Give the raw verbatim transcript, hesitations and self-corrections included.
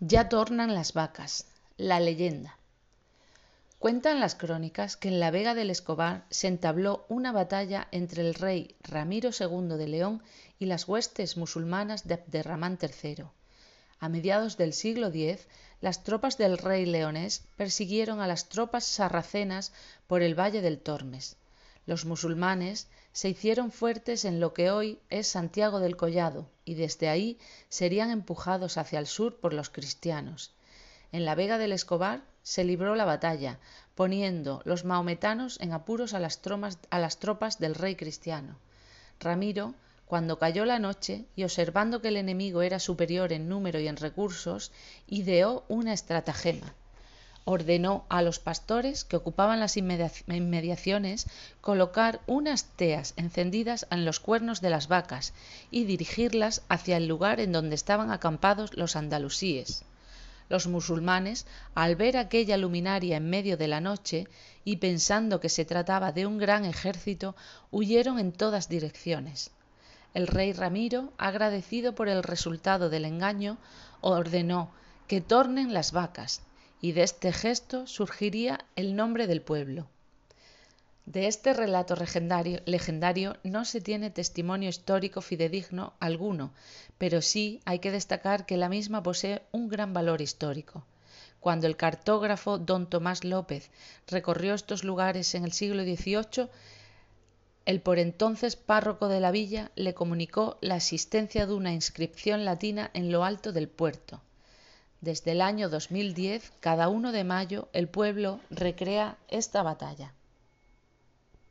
Ya tornan las vacas. La leyenda. Cuentan las crónicas que en la Vega del Escobar se entabló una batalla entre el rey Ramiro segundo de León y las huestes musulmanas de Abderramán tercero. A mediados del siglo diez, las tropas del rey leonés persiguieron a las tropas sarracenas por el valle del Tormes. Los musulmanes se hicieron fuertes en lo que hoy es Santiago del Collado y desde ahí serían empujados hacia el sur por los cristianos. En la Vega del Escobar se libró la batalla, poniendo los maometanos en apuros a las, tromas, a las tropas del rey cristiano. Ramiro, cuando cayó la noche y observando que el enemigo era superior en número y en recursos, ideó una estratagema. Ordenó a los pastores que ocupaban las inmediaciones colocar unas teas encendidas en los cuernos de las vacas y dirigirlas hacia el lugar en donde estaban acampados los andalusíes. Los musulmanes, al ver aquella luminaria en medio de la noche y pensando que se trataba de un gran ejército, huyeron en todas direcciones. El rey Ramiro, agradecido por el resultado del engaño, ordenó que tornen las vacas, y de este gesto surgiría el nombre del pueblo. De este relato legendario, legendario no se tiene testimonio histórico fidedigno alguno, pero sí hay que destacar que la misma posee un gran valor histórico. Cuando el cartógrafo don Tomás López recorrió estos lugares en el siglo dieciocho, el por entonces párroco de la villa le comunicó la existencia de una inscripción latina en lo alto del puerto. Desde el año dos mil diez, cada uno de mayo, el pueblo recrea esta batalla.